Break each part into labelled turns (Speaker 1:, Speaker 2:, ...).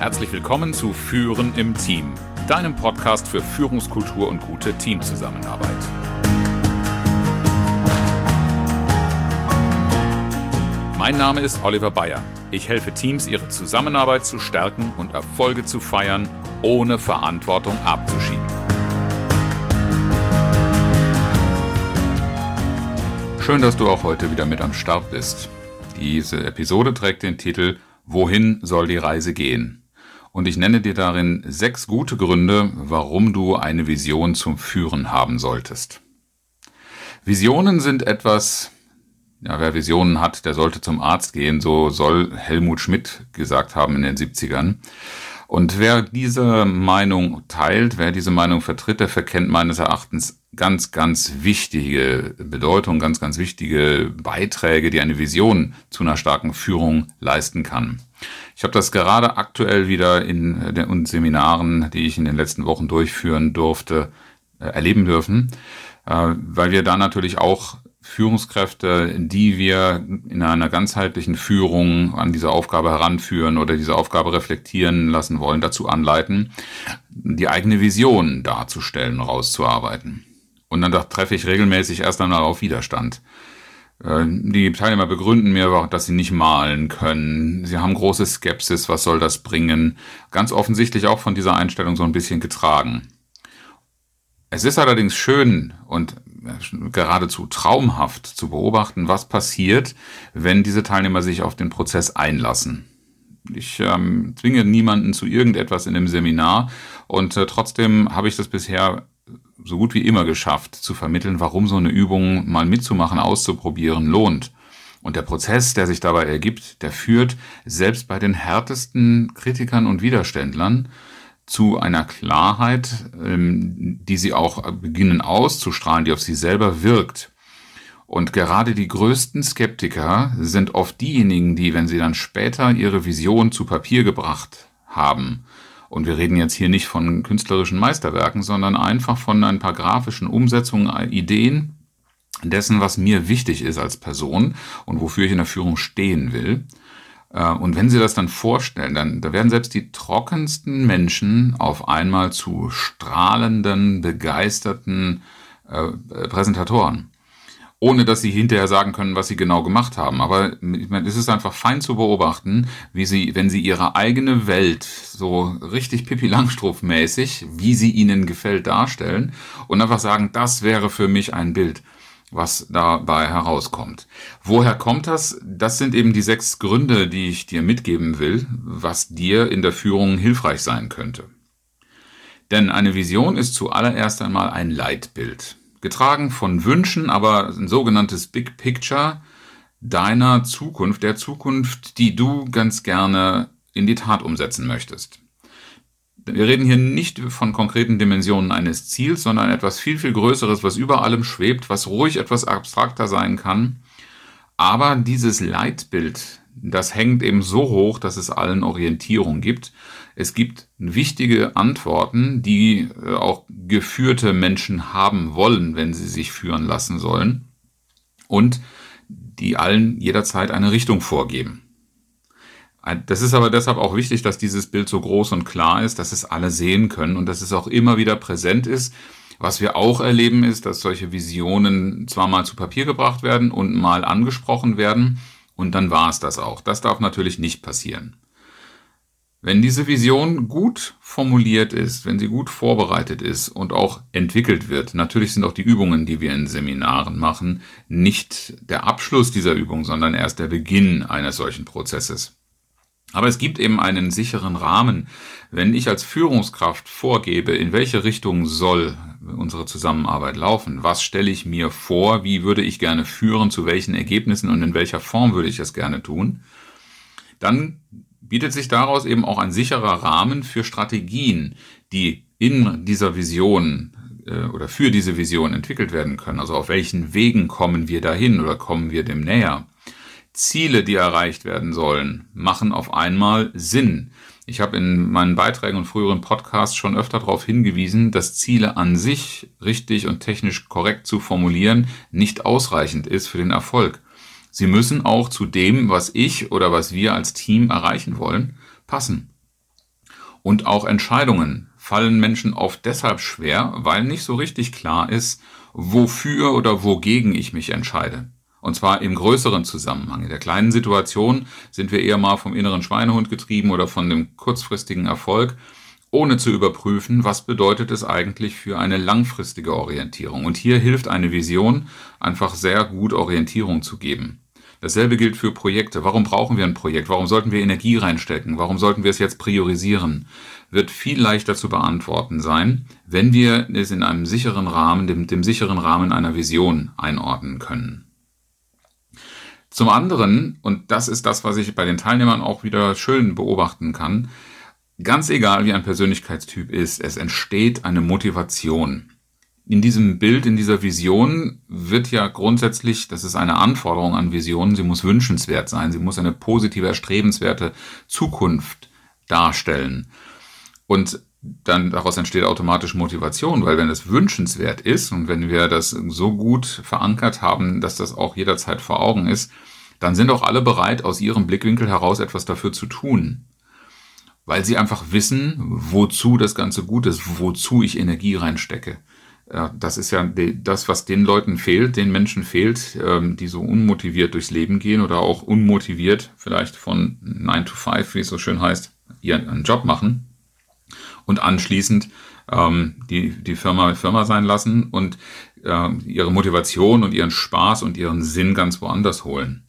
Speaker 1: Herzlich willkommen zu Führen im Team, deinem Podcast für Führungskultur und gute Teamzusammenarbeit. Mein Name ist Oliver Bayer. Ich helfe Teams, ihre Zusammenarbeit zu stärken und Erfolge zu feiern, ohne Verantwortung abzuschieben. Schön, dass du auch heute wieder mit am Start bist. Diese Episode trägt den Titel „Wohin soll die Reise gehen?" Und ich nenne dir darin 6 gute Gründe, warum du eine Vision zum Führen haben solltest. Visionen sind etwas, wer Visionen hat, der sollte zum Arzt gehen, so soll Helmut Schmidt gesagt haben in den 70ern. Und wer diese Meinung teilt, wer diese Meinung vertritt, der verkennt meines Erachtens ganz, ganz wichtige Bedeutung, ganz, ganz wichtige Beiträge, die eine Vision zu einer starken Führung leisten kann. Ich habe das gerade aktuell wieder in den Seminaren, die ich in den letzten Wochen durchführen durfte, erleben dürfen, weil wir da natürlich auch Führungskräfte, die wir in einer ganzheitlichen Führung an diese Aufgabe heranführen oder diese Aufgabe reflektieren lassen wollen, dazu anleiten, die eigene Vision darzustellen, rauszuarbeiten. Und dann treffe ich regelmäßig erst einmal auf Widerstand. Die Teilnehmer begründen mir, dass sie nicht malen können. Sie haben große Skepsis, was soll das bringen? Ganz offensichtlich auch von dieser Einstellung so ein bisschen getragen. Es ist allerdings schön und geradezu traumhaft zu beobachten, was passiert, wenn diese Teilnehmer sich auf den Prozess einlassen. Ich zwinge niemanden zu irgendetwas in dem Seminar und trotzdem habe ich das bisher so gut wie immer geschafft, zu vermitteln, warum so eine Übung mal mitzumachen, auszuprobieren lohnt. Und der Prozess, der sich dabei ergibt, der führt selbst bei den härtesten Kritikern und Widerständlern zu einer Klarheit, die sie auch beginnen auszustrahlen, die auf sie selber wirkt. Und gerade die größten Skeptiker sind oft diejenigen, die, wenn sie dann später ihre Vision zu Papier gebracht haben, und wir reden jetzt hier nicht von künstlerischen Meisterwerken, sondern einfach von ein paar grafischen Umsetzungen, Ideen dessen, was mir wichtig ist als Person und wofür ich in der Führung stehen will. Und wenn sie das dann vorstellen, dann da werden selbst die trockensten Menschen auf einmal zu strahlenden, begeisterten Präsentatoren. Ohne dass sie hinterher sagen können, was sie genau gemacht haben. Aber ich meine, es ist einfach fein zu beobachten, wie sie, wenn sie ihre eigene Welt so richtig Pippi Langstrumpf-mäßig, wie sie ihnen gefällt, darstellen und einfach sagen, das wäre für mich ein Bild, was dabei herauskommt. Woher kommt das? Das sind eben die 6 Gründe, die ich dir mitgeben will, was dir in der Führung hilfreich sein könnte. Denn eine Vision ist zuallererst einmal ein Leitbild. Getragen von Wünschen, aber ein sogenanntes Big Picture deiner Zukunft, der Zukunft, die du ganz gerne in die Tat umsetzen möchtest. Wir reden hier nicht von konkreten Dimensionen eines Ziels, sondern etwas viel, viel Größeres, was über allem schwebt, was ruhig etwas abstrakter sein kann. Aber dieses Leitbild, das hängt eben so hoch, dass es allen Orientierung gibt. Es gibt wichtige Antworten, die auch geführte Menschen haben wollen, wenn sie sich führen lassen sollen. Und die allen jederzeit eine Richtung vorgeben. Das ist aber deshalb auch wichtig, dass dieses Bild so groß und klar ist, dass es alle sehen können und dass es auch immer wieder präsent ist. Was wir auch erleben ist, dass solche Visionen zwar mal zu Papier gebracht werden und mal angesprochen werden und dann war es das auch. Das darf natürlich nicht passieren. Wenn diese Vision gut formuliert ist, wenn sie gut vorbereitet ist und auch entwickelt wird, natürlich sind auch die Übungen, die wir in Seminaren machen, nicht der Abschluss dieser Übung, sondern erst der Beginn eines solchen Prozesses. Aber es gibt eben einen sicheren Rahmen. Wenn ich als Führungskraft vorgebe, in welche Richtung soll unsere Zusammenarbeit laufen, was stelle ich mir vor, wie würde ich gerne führen, zu welchen Ergebnissen und in welcher Form würde ich das gerne tun, dann bietet sich daraus eben auch ein sicherer Rahmen für Strategien, die in dieser Vision oder für diese Vision entwickelt werden können. Also auf welchen Wegen kommen wir dahin oder kommen wir dem näher? Ziele, die erreicht werden sollen, machen auf einmal Sinn. Ich habe in meinen Beiträgen und früheren Podcasts schon öfter darauf hingewiesen, dass Ziele an sich richtig und technisch korrekt zu formulieren nicht ausreichend ist für den Erfolg. Sie müssen auch zu dem, was ich oder was wir als Team erreichen wollen, passen. Und auch Entscheidungen fallen Menschen oft deshalb schwer, weil nicht so richtig klar ist, wofür oder wogegen ich mich entscheide. Und zwar im größeren Zusammenhang. In der kleinen Situation sind wir eher mal vom inneren Schweinehund getrieben oder von dem kurzfristigen Erfolg, ohne zu überprüfen, was bedeutet es eigentlich für eine langfristige Orientierung. Und hier hilft eine Vision, einfach sehr gut Orientierung zu geben. Dasselbe gilt für Projekte. Warum brauchen wir ein Projekt? Warum sollten wir Energie reinstecken? Warum sollten wir es jetzt priorisieren? Wird viel leichter zu beantworten sein, wenn wir es in einem sicheren Rahmen, dem sicheren Rahmen einer Vision einordnen können. Zum anderen, und das ist das, was ich bei den Teilnehmern auch wieder schön beobachten kann, ganz egal wie ein Persönlichkeitstyp ist, es entsteht eine Motivation. In diesem Bild, in dieser Vision wird ja grundsätzlich, das ist eine Anforderung an Visionen, sie muss wünschenswert sein, sie muss eine positive, erstrebenswerte Zukunft darstellen. Und dann daraus entsteht automatisch Motivation, weil wenn es wünschenswert ist und wenn wir das so gut verankert haben, dass das auch jederzeit vor Augen ist, dann sind auch alle bereit, aus ihrem Blickwinkel heraus etwas dafür zu tun. Weil sie einfach wissen, wozu das Ganze gut ist, wozu ich Energie reinstecke. Das ist ja das, was den Leuten fehlt, den Menschen fehlt, die so unmotiviert durchs Leben gehen oder auch unmotiviert vielleicht von 9 to 5, wie es so schön heißt, ihren Job machen und anschließend die Firma sein lassen und ihre Motivation und ihren Spaß und ihren Sinn ganz woanders holen.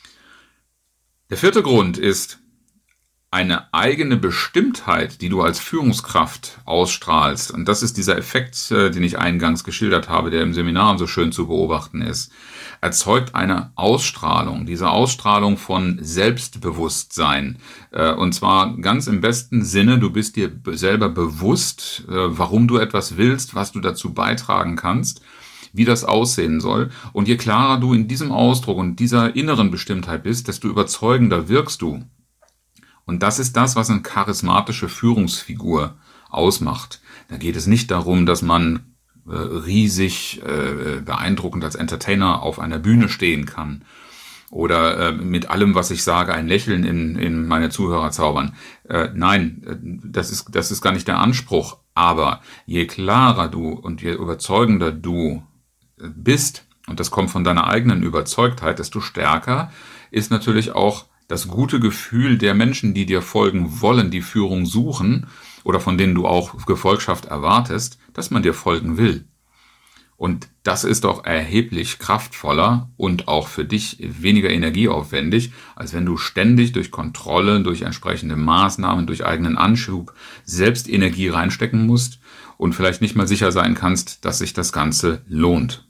Speaker 1: Der vierte Grund ist eine eigene Bestimmtheit, die du als Führungskraft ausstrahlst. Und das ist dieser Effekt, den ich eingangs geschildert habe, der im Seminar so schön zu beobachten ist. Erzeugt eine Ausstrahlung, diese Ausstrahlung von Selbstbewusstsein. Und zwar ganz im besten Sinne, du bist dir selber bewusst, warum du etwas willst, was du dazu beitragen kannst, wie das aussehen soll. Und je klarer du in diesem Ausdruck und dieser inneren Bestimmtheit bist, desto überzeugender wirkst du. Und das ist das, was eine charismatische Führungsfigur ausmacht. Da geht es nicht darum, dass man riesig beeindruckend als Entertainer auf einer Bühne stehen kann oder mit allem, was ich sage, ein Lächeln in meine Zuhörer zaubern. Nein, das ist gar nicht der Anspruch. Aber je klarer du und je überzeugender du bist, und das kommt von deiner eigenen Überzeugtheit, desto stärker ist natürlich auch das gute Gefühl der Menschen, die dir folgen wollen, die Führung suchen oder von denen du auch Gefolgschaft erwartest, dass man dir folgen will. Und das ist doch erheblich kraftvoller und auch für dich weniger energieaufwendig, als wenn du ständig durch Kontrolle, durch entsprechende Maßnahmen, durch eigenen Anschub selbst Energie reinstecken musst und vielleicht nicht mal sicher sein kannst, dass sich das Ganze lohnt.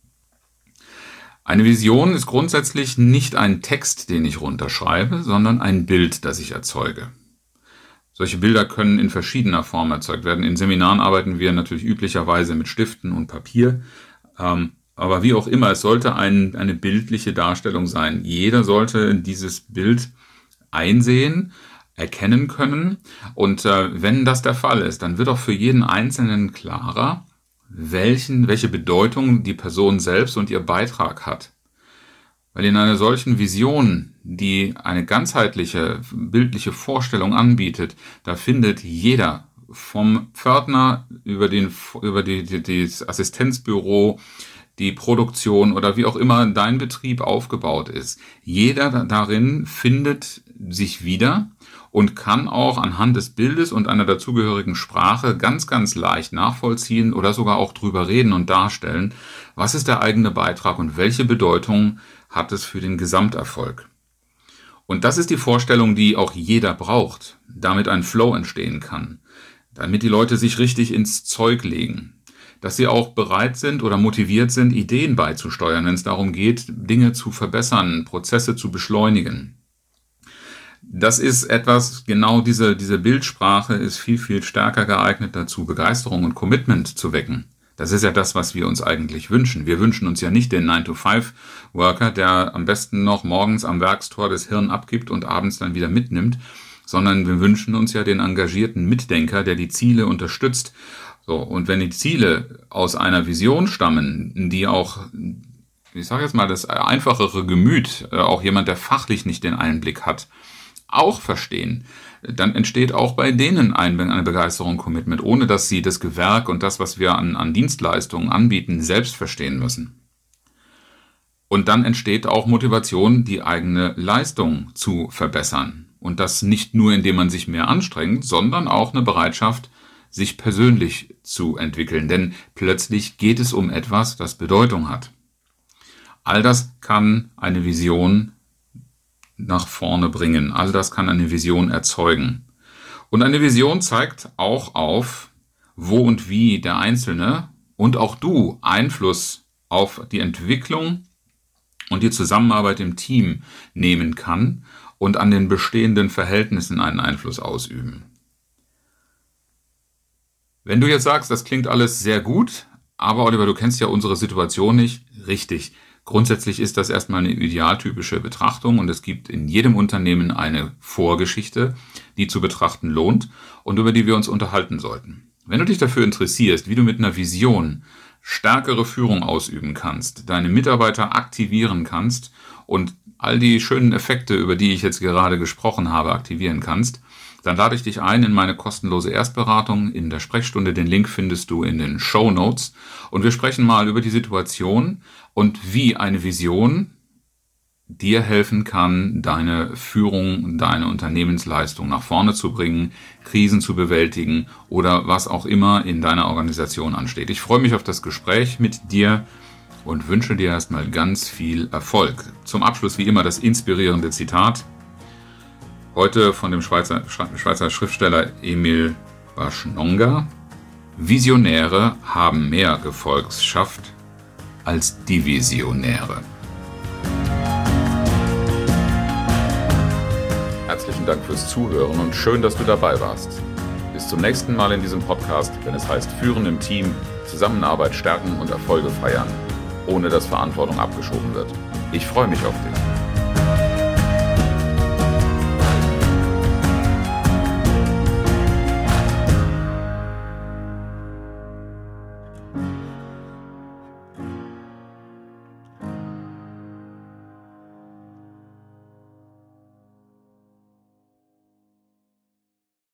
Speaker 1: Eine Vision ist grundsätzlich nicht ein Text, den ich runterschreibe, sondern ein Bild, das ich erzeuge. Solche Bilder können in verschiedener Form erzeugt werden. In Seminaren arbeiten wir natürlich üblicherweise mit Stiften und Papier. Aber wie auch immer, es sollte eine bildliche Darstellung sein. Jeder sollte dieses Bild einsehen, erkennen können. Und wenn das der Fall ist, dann wird auch für jeden Einzelnen klarer, welche Bedeutung die Person selbst und ihr Beitrag hat. Weil in einer solchen Vision, die eine ganzheitliche, bildliche Vorstellung anbietet, da findet jeder, vom Pförtner über das Assistenzbüro, die Produktion oder wie auch immer dein Betrieb aufgebaut ist, jeder darin findet sich wieder und kann auch anhand des Bildes und einer dazugehörigen Sprache ganz, ganz leicht nachvollziehen oder sogar auch drüber reden und darstellen, was ist der eigene Beitrag und welche Bedeutung hat es für den Gesamterfolg. Und das ist die Vorstellung, die auch jeder braucht, damit ein Flow entstehen kann, damit die Leute sich richtig ins Zeug legen, dass sie auch bereit sind oder motiviert sind, Ideen beizusteuern, wenn es darum geht, Dinge zu verbessern, Prozesse zu beschleunigen. Das ist etwas, genau diese Bildsprache ist viel, viel stärker geeignet dazu, Begeisterung und Commitment zu wecken. Das ist ja das, was wir uns eigentlich wünschen. Wir wünschen uns ja nicht den 9-to-5-Worker, der am besten noch morgens am Werkstor das Hirn abgibt und abends dann wieder mitnimmt, sondern wir wünschen uns ja den engagierten Mitdenker, der die Ziele unterstützt. So, und wenn die Ziele aus einer Vision stammen, die auch, ich sage jetzt mal, das einfachere Gemüt, auch jemand, der fachlich nicht den Einblick hat, auch verstehen, dann entsteht auch bei denen eine Begeisterung, Commitment, ohne dass sie das Gewerk und das, was wir an Dienstleistungen anbieten, selbst verstehen müssen. Und dann entsteht auch Motivation, die eigene Leistung zu verbessern. Und das nicht nur, indem man sich mehr anstrengt, sondern auch eine Bereitschaft, sich persönlich zu entwickeln. Denn plötzlich geht es um etwas, das Bedeutung hat. All das kann eine Vision nach vorne bringen. All das kann eine Vision erzeugen. Und eine Vision zeigt auch auf, wo und wie der Einzelne und auch du Einfluss auf die Entwicklung und die Zusammenarbeit im Team nehmen kann und an den bestehenden Verhältnissen einen Einfluss ausüben. Wenn du jetzt sagst, das klingt alles sehr gut, aber Oliver, du kennst ja unsere Situation nicht, richtig. Grundsätzlich ist das erstmal eine idealtypische Betrachtung und es gibt in jedem Unternehmen eine Vorgeschichte, die zu betrachten lohnt und über die wir uns unterhalten sollten. Wenn du dich dafür interessierst, wie du mit einer Vision stärkere Führung ausüben kannst, deine Mitarbeiter aktivieren kannst und all die schönen Effekte, über die ich jetzt gerade gesprochen habe, aktivieren kannst, dann lade ich dich ein in meine kostenlose Erstberatung in der Sprechstunde. Den Link findest du in den Shownotes. Und wir sprechen mal über die Situation und wie eine Vision dir helfen kann, deine Führung, deine Unternehmensleistung nach vorne zu bringen, Krisen zu bewältigen oder was auch immer in deiner Organisation ansteht. Ich freue mich auf das Gespräch mit dir und wünsche dir erstmal ganz viel Erfolg. Zum Abschluss wie immer das inspirierende Zitat. Heute von dem Schweizer Schriftsteller Emil Baschnonga. Visionäre haben mehr Gefolgschaft als Divisionäre. Herzlichen Dank fürs Zuhören und schön, dass du dabei warst. Bis zum nächsten Mal in diesem Podcast, wenn es heißt Führen im Team, Zusammenarbeit stärken und Erfolge feiern, ohne dass Verantwortung abgeschoben wird. Ich freue mich auf dich.